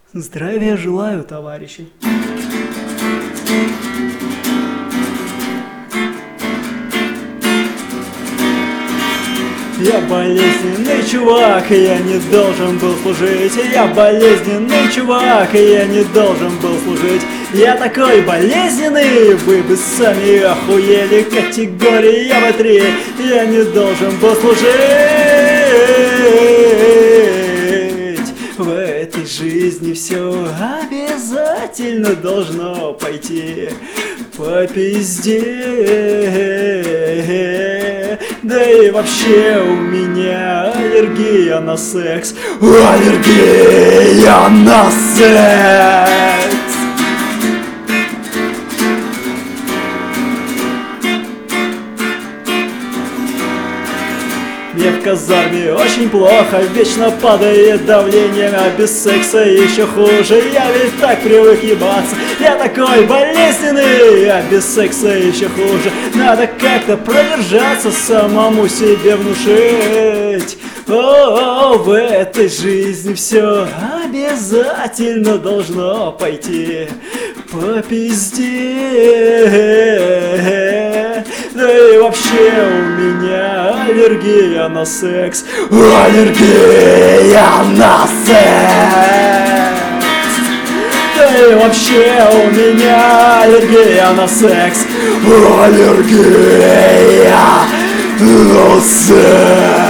Здравия желаю, товарищи. Я болезненный чувак, и я не должен был служить. Я болезненный чувак, и я не должен был служить. Я такой болезненный, вы бы сами охуели. Категория В3, я не должен был служить. В этой жизни все обязательно должно пойти по пизде. Да и вообще у меня аллергия на секс. Аллергия на секс. Мне в казарме очень плохо, вечно падает давление, а без секса еще хуже. Я ведь так привык ебаться, я такой болезненный, а без секса еще хуже. Надо как-то продержаться, самому себе внушить. О, в этой жизни все обязательно должно пойти по пизде. Да и вообще у меня аллергия на секс. Аллергия на секс. Да и вообще у меня аллергия на секс. Аллергия на секс.